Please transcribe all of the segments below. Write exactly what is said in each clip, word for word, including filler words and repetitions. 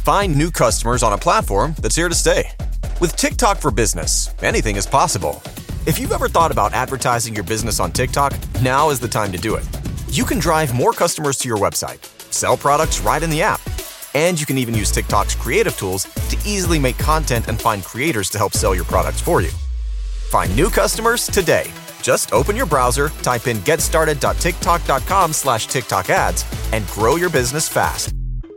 Find new customers on a platform that's here to stay. With TikTok for Business, anything is possible. If you've ever thought about advertising your business on TikTok, now is the time to do it. You can drive more customers to your website, sell products right in the app, and you can even use TikTok's creative tools to easily make content and find creators to help sell your products for you. Find new customers today. Just open your browser, type in getstarted.tiktok.com slash TikTok ads, and grow your business fast.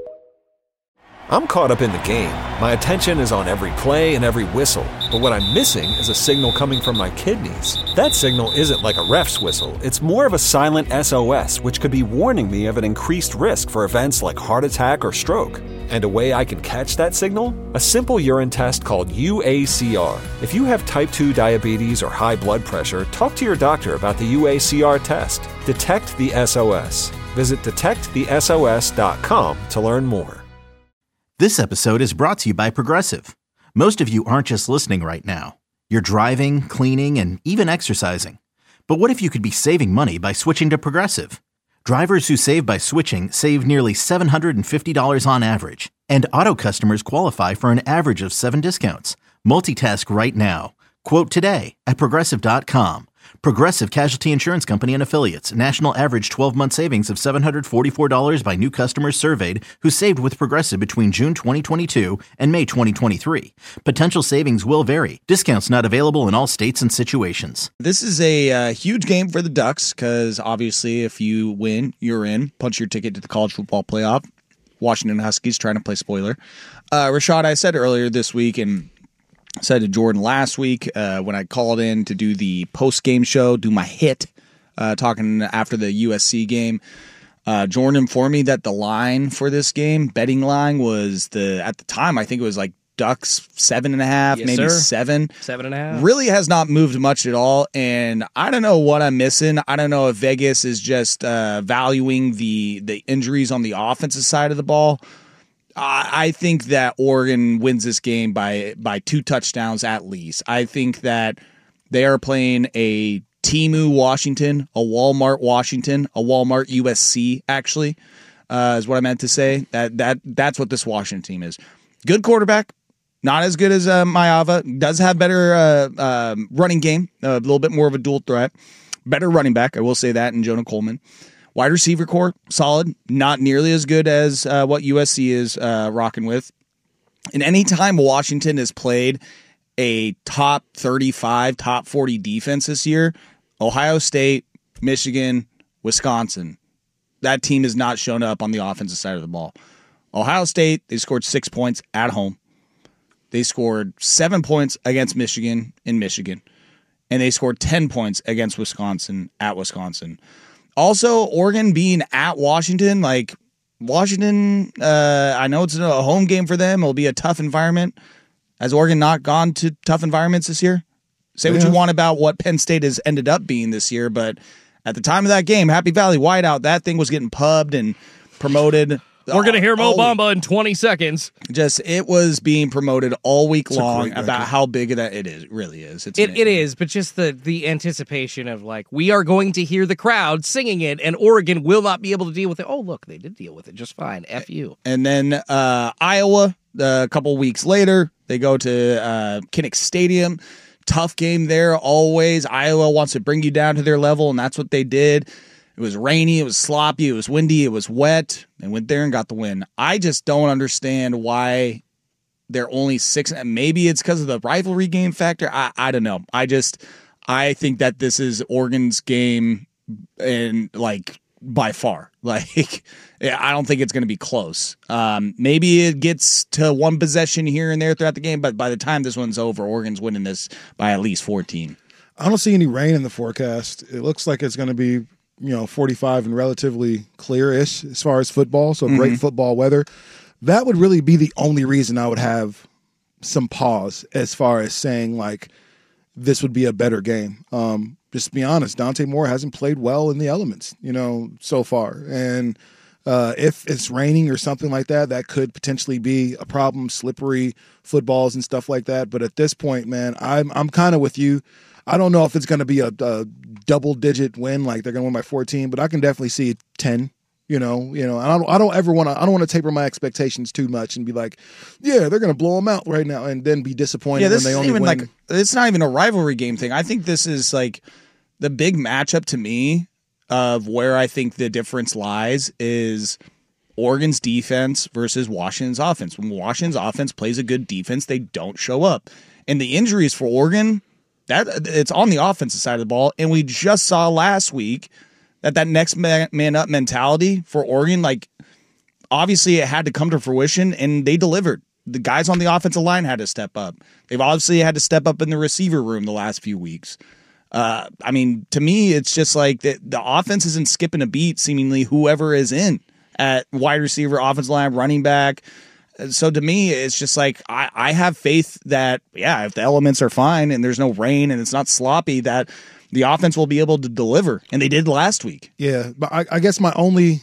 I'm caught up in the game. My attention is on every play and every whistle. But what I'm missing is a signal coming from my kidneys. That signal isn't like a ref's whistle. It's more of a silent S O S, which could be warning me of an increased risk for events like heart attack or stroke. And a way I can catch that signal? A simple urine test called U A C R. If you have type two diabetes or high blood pressure, talk to your doctor about the U A C R test. Detect the S O S. Visit detect the S O S dot com to learn more. This episode is brought to you by Progressive. Most of you aren't just listening right now. You're driving, cleaning, and even exercising. But what if you could be saving money by switching to Progressive? Drivers who save by switching save nearly seven hundred fifty dollars on average. And auto customers qualify for an average of seven discounts. Multitask right now. Quote today at Progressive dot com. Progressive Casualty Insurance Company and Affiliates. National average twelve-month savings of seven hundred forty-four dollars by new customers surveyed who saved with Progressive between June twenty twenty-two and May twenty twenty-three. Potential savings will vary. Discounts not available in all states and situations. This is a uh, huge game for the Ducks because obviously if you win, you're in. Punch your ticket to the college football playoff. Washington Huskies trying to play spoiler. Uh, Rashad, I said earlier this week and said to Jordan last week uh, when I called in to do the post-game show, do my hit, uh, talking after the U S C game. Uh, Jordan informed me that the line for this game, betting line, was the at the time, I think it was like Ducks seven and a half, yes, maybe sir. seven. Seven and a half. Really has not moved much at all, and I don't know what I'm missing. I don't know if Vegas is just uh, valuing the the injuries on the offensive side of the ball. I think that Oregon wins this game by by two touchdowns at least. I think that they are playing a Temu Washington, a Walmart Washington, a Walmart U S C, actually, uh, is what I meant to say. That that That's what this Washington team is. Good quarterback, not as good as uh, Maeva. Does have better uh, uh, running game, a little bit more of a dual threat. Better running back, I will say that, in Jonah Coleman. Wide receiver core, solid, not nearly as good as uh, what U S C is uh, rocking with. And any time Washington has played a top thirty-five, top forty defense this year, Ohio State, Michigan, Wisconsin, that team has not shown up on the offensive side of the ball. Ohio State, they scored six points at home. They scored seven points against Michigan in Michigan. And they scored ten points against Wisconsin at Wisconsin. Also, Oregon being at Washington, like Washington, uh, I know it's a home game for them. It'll be a tough environment. Has Oregon not gone to tough environments this year? Say what yeah. you want about what Penn State has ended up being this year, but at the time of that game, Happy Valley Whiteout, that thing was getting pubbed and promoted. We're going to hear Mo Bamba in twenty seconds. Just, it was being promoted all week it's long about how big of that it is. It really is. It's it, it is, but just the, the anticipation of, like, we are going to hear the crowd singing it, and Oregon will not be able to deal with it. Oh, look, they did deal with it just fine. F you. And then uh, Iowa, uh, a couple weeks later, they go to uh, Kinnick Stadium. Tough game there, always. Iowa wants to bring you down to their level, and that's what they did. It was rainy, it was sloppy, it was windy, it was wet. They went there and got the win. I just don't understand why they're only six. Maybe it's because of the rivalry game factor. I, I don't know. I just, I think that this is Oregon's game, and like by far. Like, I don't think it's going to be close. Um, maybe it gets to one possession here and there throughout the game, but by the time this one's over, Oregon's winning this by at least fourteen. I don't see any rain in the forecast. It looks like it's going to be, you know, forty-five and relatively clear-ish as far as football, so mm-hmm. great football weather. That would really be the only reason I would have some pause as far as saying, like, this would be a better game. Um, just to be honest, Dante Moore hasn't played well in the elements, you know, so far. And uh, if it's raining or something like that, that could potentially be a problem, slippery footballs and stuff like that. But at this point, man, I'm I'm kind of with you. I don't know if it's going to be a, a double-digit win, like they're going to win by fourteen, but I can definitely see ten, You know, you know, and I don't, I don't ever want to, I don't want to taper my expectations too much and be like, yeah, they're going to blow them out right now, and then be disappointed Yeah, this when they isn't only even win. like it's not even a rivalry game thing. I think this is like the big matchup to me of where I think the difference lies is Oregon's defense versus Washington's offense. When Washington's offense plays a good defense, they don't show up, and the injuries for Oregon, that it's on the offensive side of the ball, and we just saw last week. That that next man, man up mentality for Oregon, like obviously it had to come to fruition, and they delivered. The guys on the offensive line had to step up. They've obviously had to step up in the receiver room the last few weeks. Uh, I mean, to me, it's just like the, the offense isn't skipping a beat, seemingly whoever is in at wide receiver, offensive line, running back. So to me, it's just like I, I have faith that, yeah, if the elements are fine and there's no rain and it's not sloppy, that the offense will be able to deliver, and they did last week. Yeah, but I, I guess my only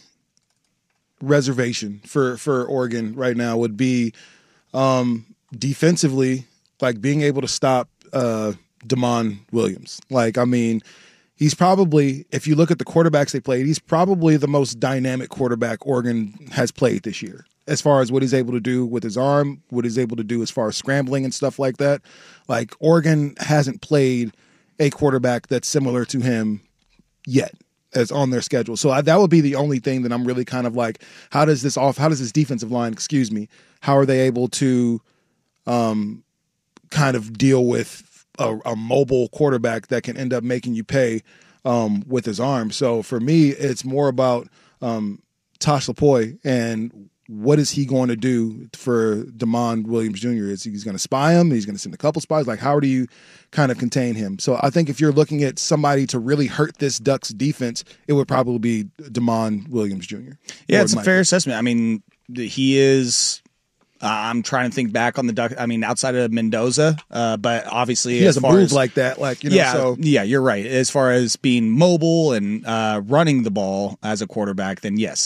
reservation for, for Oregon right now would be um, defensively, like being able to stop uh, Damon Williams. Like, I mean, he's probably, if you look at the quarterbacks they played, he's probably the most dynamic quarterback Oregon has played this year, as far as what he's able to do with his arm, what he's able to do as far as scrambling and stuff like that. Like, Oregon hasn't played a quarterback that's similar to him yet as on their schedule. So I, that would be the only thing that I'm really kind of like, how does this off, how does this defensive line, excuse me, how are they able to um, kind of deal with a, a mobile quarterback that can end up making you pay um, with his arm? So for me, it's more about um, Tosh Lupoi and what is he going to do for Damon Williams Junior? Is he's going to spy him? He's going to send a couple spies? Like, how do you kind of contain him? So I think if you're looking at somebody to really hurt this Ducks defense, it would probably be Damon Williams Junior Yeah, it's a fair assessment. I mean, he is uh, – I'm trying to think back on the Ducks. I mean, outside of Mendoza, uh, but obviously he as has a far move as, like that. Like, you know, yeah, so. yeah, you're right. As far as being mobile and uh, running the ball as a quarterback, then yes.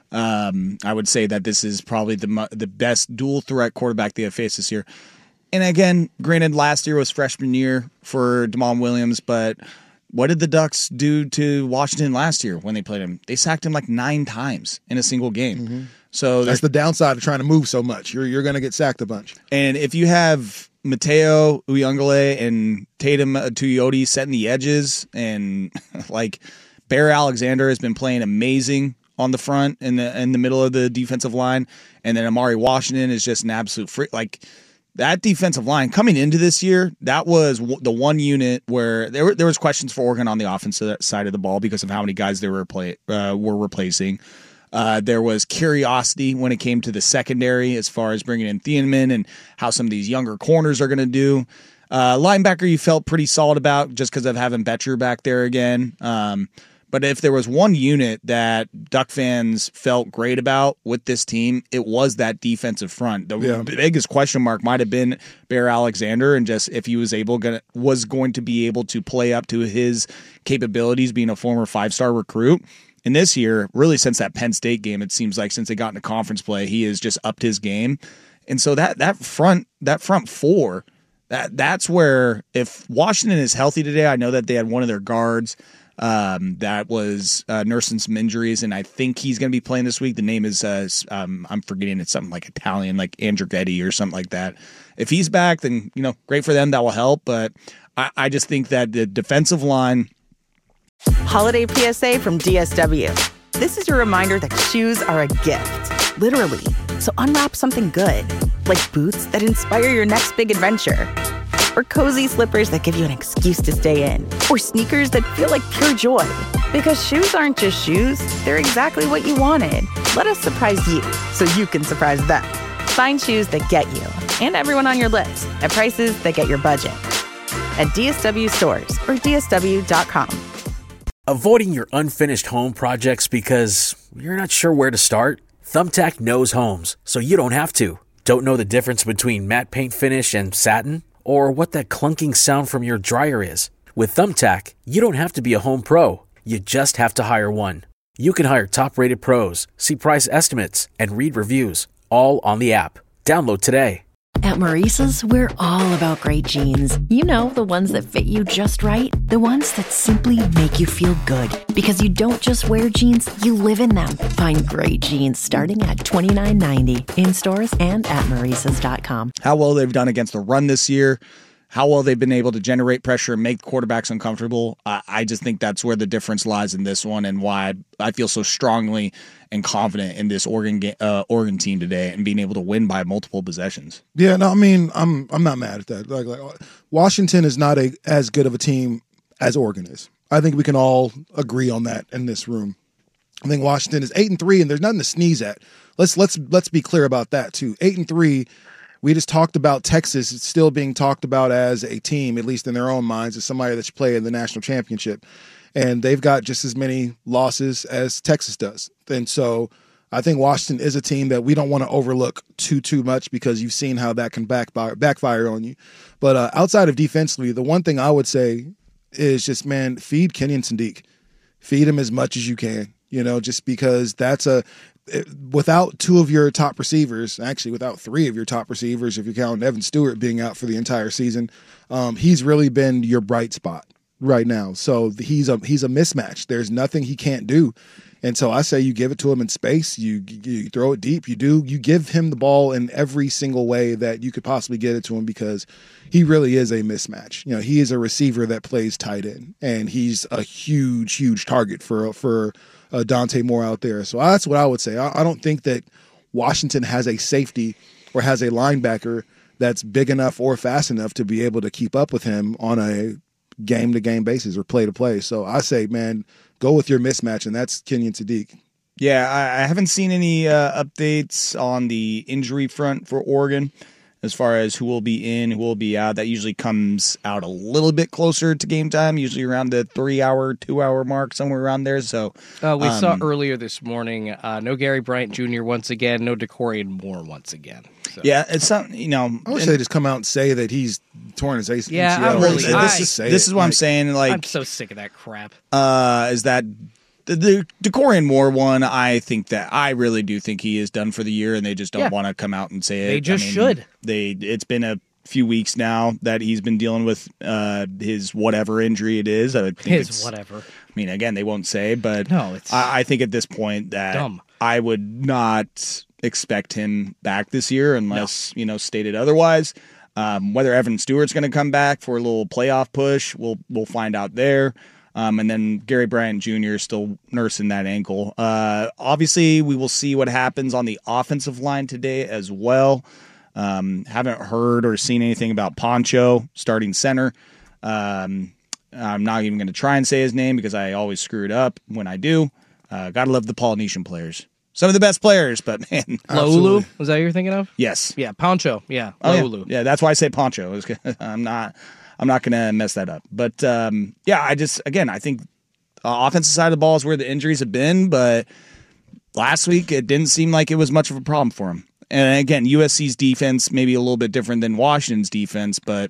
Um, I would say that this is probably the the best dual threat quarterback they have faced this year. And again, granted, last year was freshman year for Damon Williams, but what did the Ducks do to Washington last year when they played him? They sacked him like nine times in a single game. Mm-hmm. So that's the downside of trying to move so much. You're you're going to get sacked a bunch. And if you have Mateo Uyunglele and Tatum Tuioti setting the edges, and like Bear Alexander has been playing amazing on the front in the in the middle of the defensive line, and then Amari Washington is just an absolute freak. Like that defensive line coming into this year, that was w- the one unit where there were there was questions for Oregon on the offensive side of the ball because of how many guys they were play, uh, were replacing. Uh, there was curiosity when it came to the secondary as far as bringing in Thieneman and how some of these younger corners are going to do. Uh, linebacker you felt pretty solid about just because of having Betcher back there again. Um, But if there was one unit that Duck fans felt great about with this team, it was that defensive front. The yeah. biggest question mark might have been Bear Alexander, and just if he was able gonna, was going to be able to play up to his capabilities, being a former five-star recruit. And this year, really since that Penn State game, it seems like since they got into conference play, he has just upped his game. And so that that front that front four, that that's where if Washington is healthy today, I know that they had one of their guards. Um, that was uh, nursing some injuries, and I think he's going to be playing this week. The name is, uh, um, I'm forgetting, it's something like Italian, like Andrighetti or something like that. If he's back, then, you know, great for them. That will help. But I, I just think that the defensive line. Holiday P S A from D S W. This is your reminder that shoes are a gift, literally. So unwrap something good, like boots that inspire your next big adventure. Or cozy slippers that give you an excuse to stay in. Or sneakers that feel like pure joy. Because shoes aren't just shoes, they're exactly what you wanted. Let us surprise you, so you can surprise them. Find shoes that get you, and everyone on your list, at prices that get your budget. At D S W stores, or D S W dot com. Avoiding your unfinished home projects because you're not sure where to start? Thumbtack knows homes, so you don't have to. Don't know the difference between matte paint finish and satin? Or what that clunking sound from your dryer is. With Thumbtack, you don't have to be a home pro. You just have to hire one. You can hire top-rated pros, see price estimates, and read reviews, all on the app. Download today. At Maurice's, we're all about great jeans. You know, the ones that fit you just right. The ones that simply make you feel good. Because you don't just wear jeans, you live in them. Find great jeans starting at twenty-nine ninety in stores and at Maurices dot com. How well they've done against the run this year, how well they've been able to generate pressure and make quarterbacks uncomfortable. I, I just think that's where the difference lies in this one, and why I feel so strongly and confident in this Oregon uh, Oregon team today and being able to win by multiple possessions. Yeah, no, I mean, I'm I'm not mad at that. Like, like Washington is not a as good of a team as Oregon is. I think we can all agree on that in this room. I think Washington is eight and three, and there's nothing to sneeze at. Let's let's let's be clear about that too. Eight and three. We just talked about Texas still being talked about as a team, at least in their own minds, as somebody that should play in the national championship. And they've got just as many losses as Texas does. And so I think Washington is a team that we don't want to overlook too, too much, because you've seen how that can backfire, backfire on you. But uh, outside of defensively, the one thing I would say is just, man, feed Kenyon Sadiq. Feed him as much as you can, you know, just because that's a – without two of your top receivers, actually without three of your top receivers, if you're counting Evan Stewart being out for the entire season, um, he's really been your bright spot right now. So he's a he's a mismatch. There's nothing he can't do. And so I say you give it to him in space, you you throw it deep, you do you give him the ball in every single way that you could possibly get it to him, because he really is a mismatch. You know, he is a receiver that plays tight end, and he's a huge, huge target for for uh, Dante Moore out there. So that's what I would say. I, I don't think that Washington has a safety or has a linebacker that's big enough or fast enough to be able to keep up with him on a game-to-game basis or play-to-play. So I say, man, go with your mismatch, and that's Kenyon Sadiq. Yeah, I, I haven't seen any uh, updates on the injury front for Oregon as far as who will be in, who will be out. That usually comes out a little bit closer to game time, usually around the three-hour, two-hour mark, somewhere around there. So uh, we um, saw earlier this morning, uh, no Gary Bryant Junior once again, no DeCorian Moore once again. So. Yeah, it's something, you know. I wish they just come out and say that he's torn his A C L. Yeah, I'm really, this, I, is, this is what like, I'm saying. Like, I'm so sick of that crap. Uh, is that the, the DeCorian Moore one? I think that I really do think he is done for the year, and they just don't yeah. want to come out and say it. They just I mean, should. They. It's been a few weeks now that he's been dealing with uh, his whatever injury it is. I would think his it's, whatever. I mean, again, they won't say, but no, it's I, I think at this point that dumb. I would not expect him back this year unless no. you know stated otherwise. Um, whether Evan Stewart's going to come back for a little playoff push, we'll we'll find out there. Um, and then Gary Bryant Junior is still nursing that ankle. Uh, obviously, we will see what happens on the offensive line today as well. Um, haven't heard or seen anything about Poncho starting center. Um, I'm not even going to try and say his name because I always screw it up when I do. Uh, gotta love the Polynesian players. Some of the best players, but man. Laulu? Was that what you're thinking of? Yes. Yeah, Poncho. Yeah, oh, Laulu. Yeah. yeah, that's why I say Poncho. I'm not I'm not going to mess that up. But, um, yeah, I just, again, I think the offensive side of the ball is where the injuries have been, but last week it didn't seem like it was much of a problem for him. And, again, U S C's defense may be a little bit different than Washington's defense, but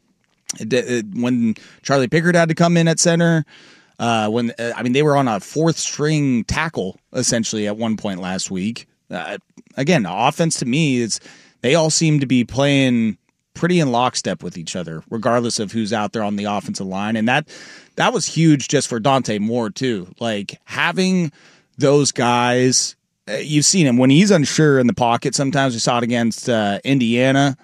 it, it, when Charlie Pickard had to come in at center, Uh, when uh, I mean, they were on a fourth string tackle essentially at one point last week. Uh, again, offense to me is they all seem to be playing pretty in lockstep with each other, regardless of who's out there on the offensive line, and that that was huge just for Dante Moore too. Like having those guys, uh, you've seen him when he's unsure in the pocket. Sometimes we saw it against uh, Indiana.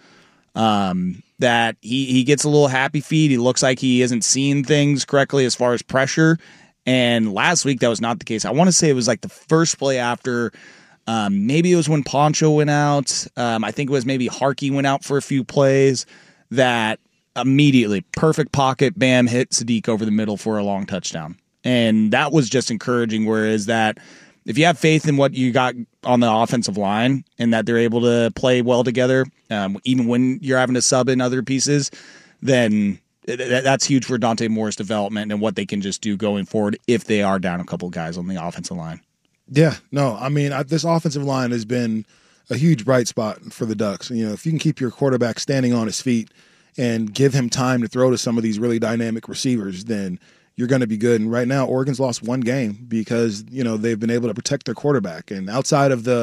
Um, that he, he gets a little happy feet. He looks like he isn't seeing things correctly as far as pressure. And last week, that was not the case. I want to say it was like the first play after, um, maybe it was when Poncho went out. Um, I think it was maybe Harkey went out for a few plays that immediately, perfect pocket, bam, hit Sadiq over the middle for a long touchdown. And that was just encouraging, whereas that if you have faith in what you got on the offensive line and that they're able to play well together, um, even when you're having to sub in other pieces, then that's huge for Dante Moore's development and what they can just do going forward if they are down a couple guys on the offensive line. Yeah, no, I mean, I, this offensive line has been a huge bright spot for the Ducks. You know, if you can keep your quarterback standing on his feet and give him time to throw to some of these really dynamic receivers, then you're going to be good. And right now, Oregon's lost one game because, you know, they've been able to protect their quarterback. And outside of the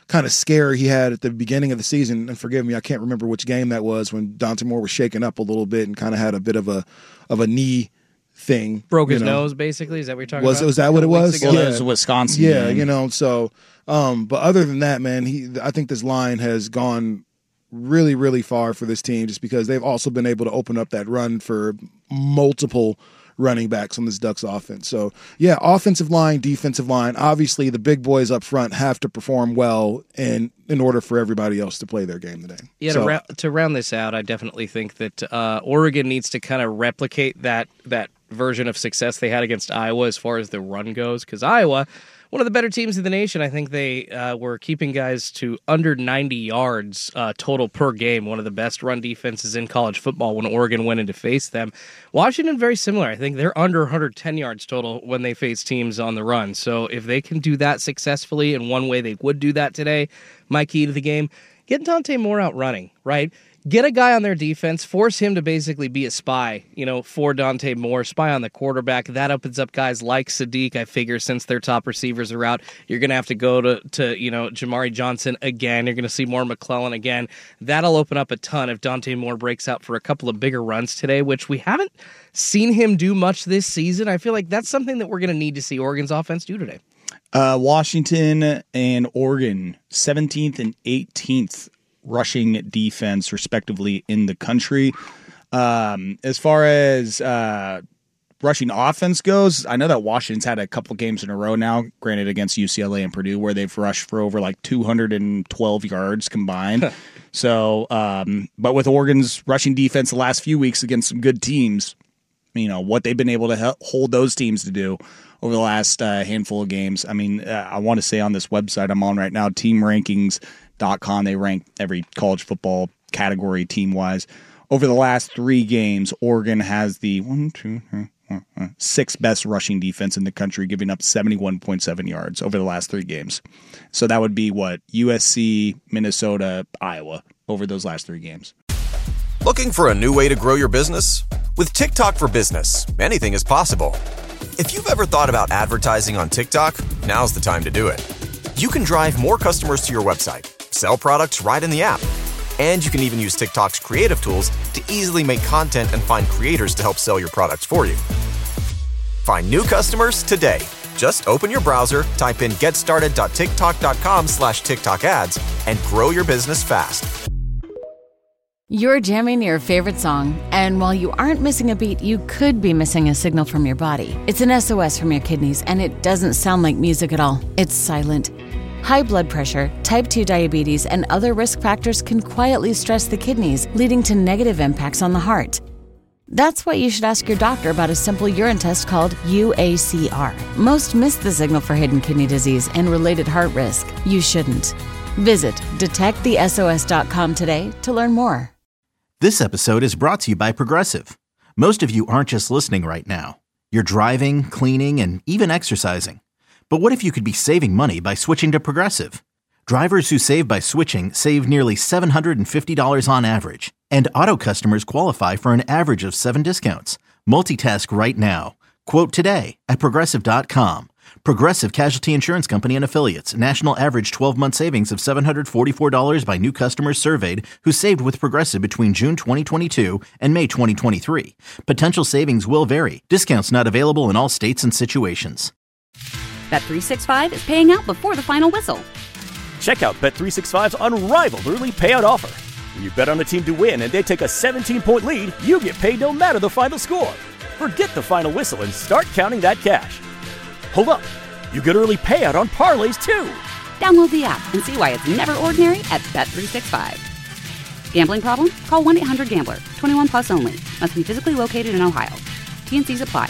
kind of scare he had at the beginning of the season. And forgive me, I can't remember which game that was when Dante Moore was shaken up a little bit and kind of had a bit of a of a knee thing. Broke his you know. nose, basically. Is that what you're talking was, about? Was that what it was? Well, yeah. It was Wisconsin. Yeah, game. you know, so, um, but other than that, man, he, I think this line has gone really, really far for this team just because they've also been able to open up that run for multiple running backs on this Ducks offense. So, yeah, offensive line, defensive line. Obviously, the big boys up front have to perform well in, in order for everybody else to play their game today. Yeah, so, to, ra- to round this out, I definitely think that uh, Oregon needs to kind of replicate that that version of success they had against Iowa as far as the run goes, because Iowa, one of the better teams in the nation, I think they uh, were keeping guys to under ninety yards uh, total per game, one of the best run defenses in college football when Oregon went in to face them. Washington, very similar. I think they're under one hundred ten yards total when they face teams on the run. So if they can do that successfully, in one way they would do that today, my key to the game, get Dante Moore out running, right? Get a guy on their defense, force him to basically be a spy, you know, for Dante Moore, spy on the quarterback. That opens up guys like Sadiq. I figure since their top receivers are out, you're going to have to go to, to, you know, Jamari Johnson again. You're going to see more McClellan again. That'll open up a ton if Dante Moore breaks out for a couple of bigger runs today, which we haven't seen him do much this season. I feel like that's something that we're going to need to see Oregon's offense do today. Uh, Washington and Oregon, seventeenth and eighteenth rushing defense, respectively, in the country. Um, as far as uh, rushing offense goes, I know that Washington's had a couple games in a row now, granted against U C L A and Purdue, where they've rushed for over like two hundred twelve yards combined. so, um, but with Oregon's rushing defense the last few weeks against some good teams, you know, what they've been able to help hold those teams to do over the last uh, handful of games. I mean, uh, I want to say on this website I'm on right now, team rankings dot com, they rank every college football category team-wise. Over the last three games, Oregon has the one, two, three, four, five, sixth best rushing defense in the country, giving up seventy-one point seven yards over the last three games. So that would be what? U S C, Minnesota, Iowa over those last three games. Looking for a new way to grow your business? With TikTok for Business, anything is possible. If you've ever thought about advertising on TikTok, now's the time to do it. You can drive more customers to your website, sell products right in the app, and you can even use TikTok's creative tools to easily make content and find creators to help sell your products for you. Find new customers today. Just open your browser, type in getstarted.tiktok.com slash TikTok ads, and grow your business fast. You're jamming your favorite song, and while you aren't missing a beat, you could be missing a signal from your body. It's an S O S from your kidneys, and it doesn't sound like music at all. It's silent. High blood pressure, type two diabetes, and other risk factors can quietly stress the kidneys, leading to negative impacts on the heart. That's why you should ask your doctor about a simple urine test called U A C R. Most miss the signal for hidden kidney disease and related heart risk. You shouldn't. Visit detect the S O S dot com today to learn more. This episode is brought to you by Progressive. Most of you aren't just listening right now. You're driving, cleaning, and even exercising. But what if you could be saving money by switching to Progressive? Drivers who save by switching save nearly seven hundred fifty dollars on average. And auto customers qualify for an average of seven discounts. Multitask right now. Quote today at Progressive dot com. Progressive Casualty Insurance Company and Affiliates. National average twelve-month savings of seven hundred forty-four dollars by new customers surveyed who saved with Progressive between June twenty twenty-two and May twenty twenty-three. Potential savings will vary. Discounts not available in all states and situations. Bet three sixty-five is paying out before the final whistle. Check out Bet three sixty-five's unrivaled early payout offer. When you bet on a team to win and they take a seventeen-point lead, you get paid no matter the final score. Forget the final whistle and start counting that cash. Hold up. You get early payout on parlays, too. Download the app and see why it's never ordinary at Bet three sixty-five. Gambling problem? Call one eight hundred gambler. twenty-one plus only. Must be physically located in Ohio. T and C's apply.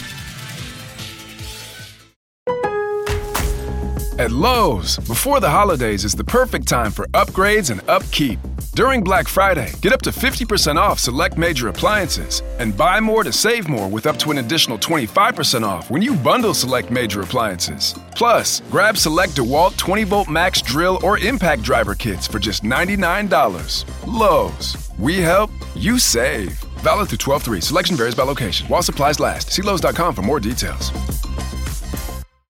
At Lowe's, before the holidays is the perfect time for upgrades and upkeep. During Black Friday, get up to fifty percent off select major appliances and buy more to save more with up to an additional twenty-five percent off when you bundle select major appliances. Plus, grab select DeWalt twenty volt max drill or impact driver kits for just ninety-nine dollars. Lowe's, we help, you save. Valid through twelve three. Selection varies by location. While supplies last. See Lowe's dot com for more details.